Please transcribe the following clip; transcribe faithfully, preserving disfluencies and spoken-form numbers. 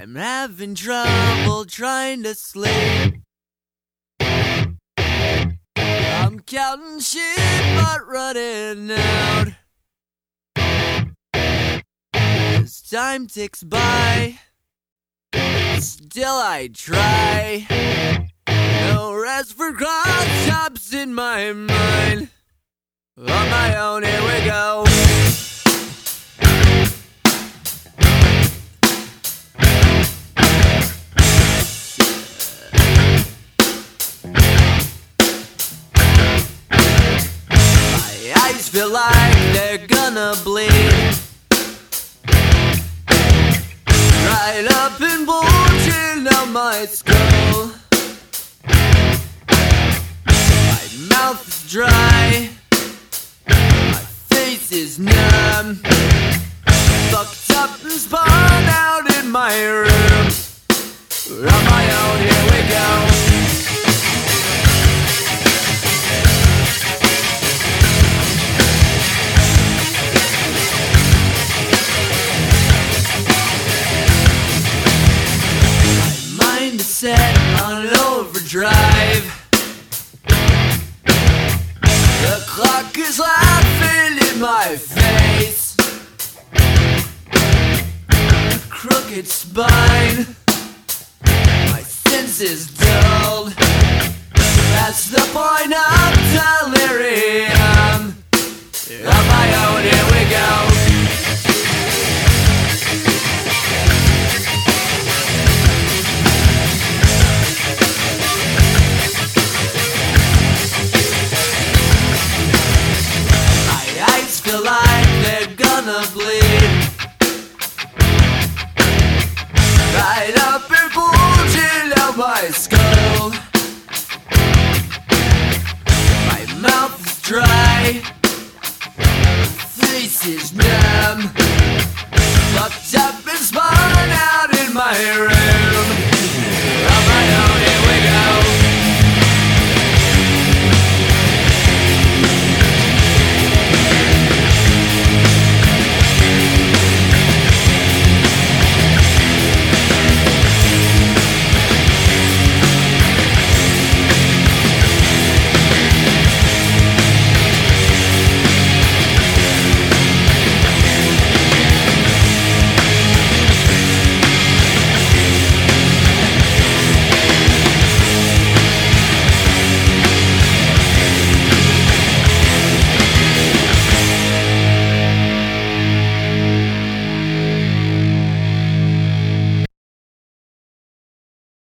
I'm having trouble trying to sleep. I'm counting sheep but running out. As time ticks by, still I try. No rest for cross-tops in my mind. On my own, here we go. My eyes feel like they're gonna bleed. Right up and bulging out my skull. My mouth is dry. My face is numb. Fucked up and spun out in my room. On my own, here we go. Set on overdrive. The clock is laughing in my face. A crooked spine. My senses dulled. That's the point of delirium. On my own, here we go. Feel like they're gonna bleed. Right up and bulging out my skull.